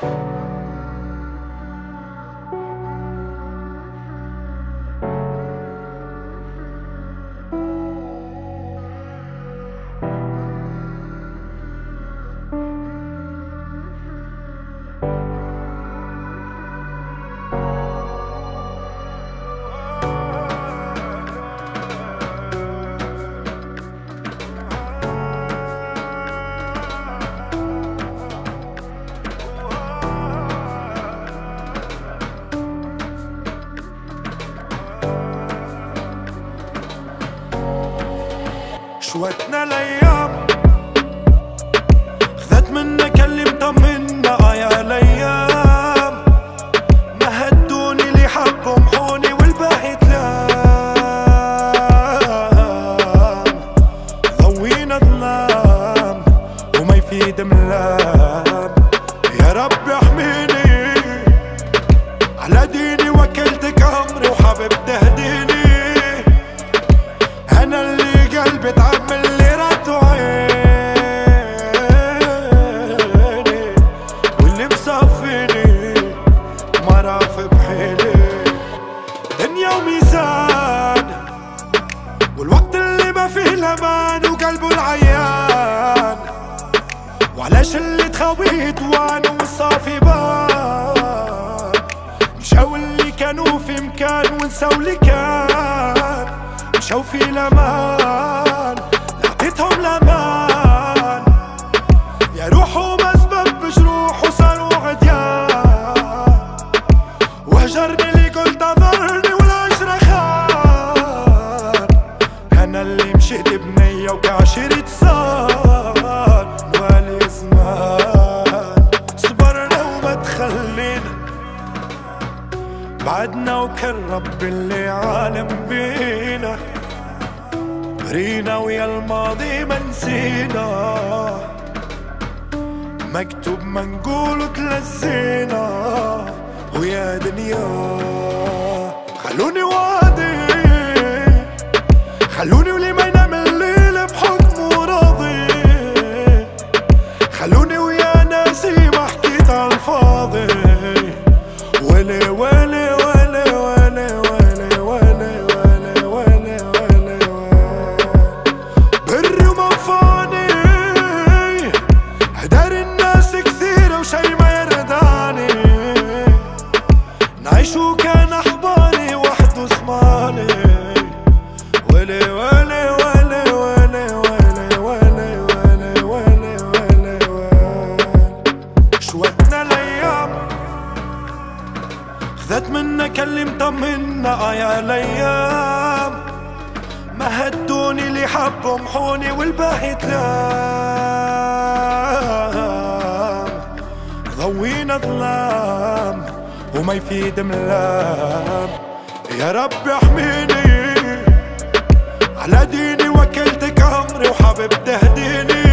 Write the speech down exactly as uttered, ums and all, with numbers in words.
شوتنا الايام خذت منا كلم طمنا يا الايام، ما هدوني اللي حبوا محوني والباقي تلام، ضوينا ظلام وما يفيد ملام. يا رب احميني على ديني، وكلتك امري وحابب تهديني. انا اللي قلبي تعمل لي رد عيني، واللي مصفيني ما رافي بحيلي. دنيا وميزان والوقت اللي ما فيه الامان، وقلبه العيان وعلاش اللي تخاويه دوان والصافي بان. مشاو اللي كانوا في مكان ونساو اللي كان، مشاو في الامان لعطيتهم الامان. يا روحوا ما سبب بجروح وصاروا عديان، وهجرني اللي قلت ضرني والعشرة خان. انا اللي مشيت بنية وكعشرة صار والي زمان. صبرنا وما تخلينا بعدنا، وكان رب اللي عالم بينا. برينا ويا الماضي ما نسينا، مكتوب ما نقول تلزينا. ويا دنيا خلوني وادي، خلوني ولي ما ينام الليل بحكمه راضي. خلوني ويا ناسي ما حكيت عالفاضي. ويلي ويلي ويلي ويلي ويلي ويلي ويلي ويلي ويلي بري ومنفاني. هدار الناس كثيرة وشي ما يرداني، نعيشو كان أحباري وحده اسماني. ويلي ويلي ويلي ويلي ويلي ويلي ويلي ويلي ويلي ويلي. شوتنا الأيام خذت منا كلم طمنا يا الايام، ما هدوني اللي حبوا محوني والباقي تلام. ضوينا ظلام وما يفيد ملام. يا رب احميني على ديني، وكلتك امري وحابب تهديني.